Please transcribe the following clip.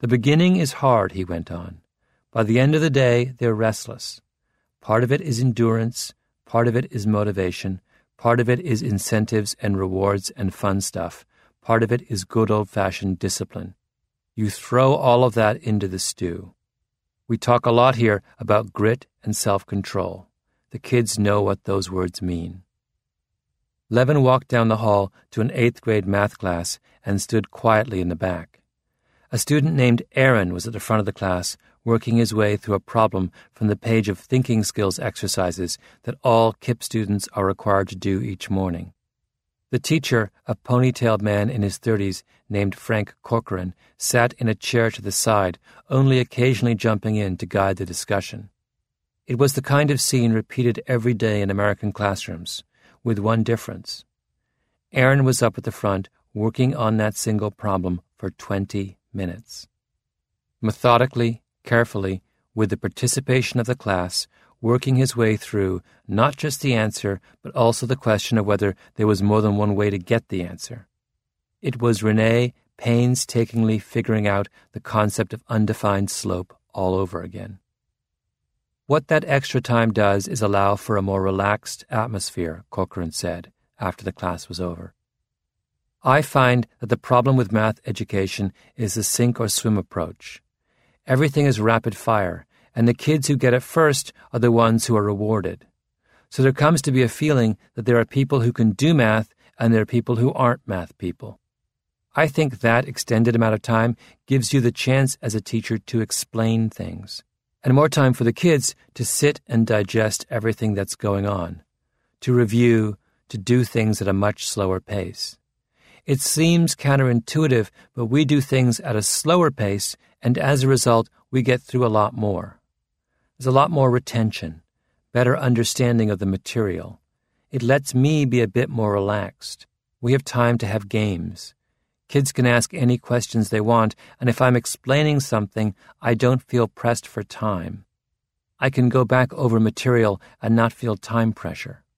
The beginning is hard, he went on. By the end of the day, they're restless. Part of it is endurance, part of it is motivation, part of it is incentives and rewards and fun stuff, part of it is good old-fashioned discipline. You throw all of that into the stew. We talk a lot here about grit and self-control. The kids know what those words mean. Levin walked down the hall to an 8th grade math class and stood quietly in the back. A student named Aaron was at the front of the class, working his way through a problem from the page of thinking skills exercises that all KIPP students are required to do each morning. The teacher, a ponytailed man in his 30s named Frank Corcoran, sat in a chair to the side, only occasionally jumping in to guide the discussion. It was the kind of scene repeated every day in American classrooms, with one difference. Aaron was up at the front, working on that single problem for 20 minutes. Methodically, carefully, with the participation of the class, working his way through not just the answer, but also the question of whether there was more than one way to get the answer. It was Renee painstakingly figuring out the concept of undefined slope all over again. What that extra time does is allow for a more relaxed atmosphere, Corcoran said, after the class was over. I find that the problem with math education is the sink or swim approach. Everything is rapid fire, and the kids who get it first are the ones who are rewarded. So there comes to be a feeling that there are people who can do math and there are people who aren't math people. I think that extended amount of time gives you the chance as a teacher to explain things, and more time for the kids to sit and digest everything that's going on, to review, to do things at a much slower pace. It seems counterintuitive, but we do things at a slower pace, and as a result, we get through a lot more. There's a lot more retention, better understanding of the material. It lets me be a bit more relaxed. We have time to have games. Kids can ask any questions they want, and if I'm explaining something, I don't feel pressed for time. I can go back over material and not feel time pressure.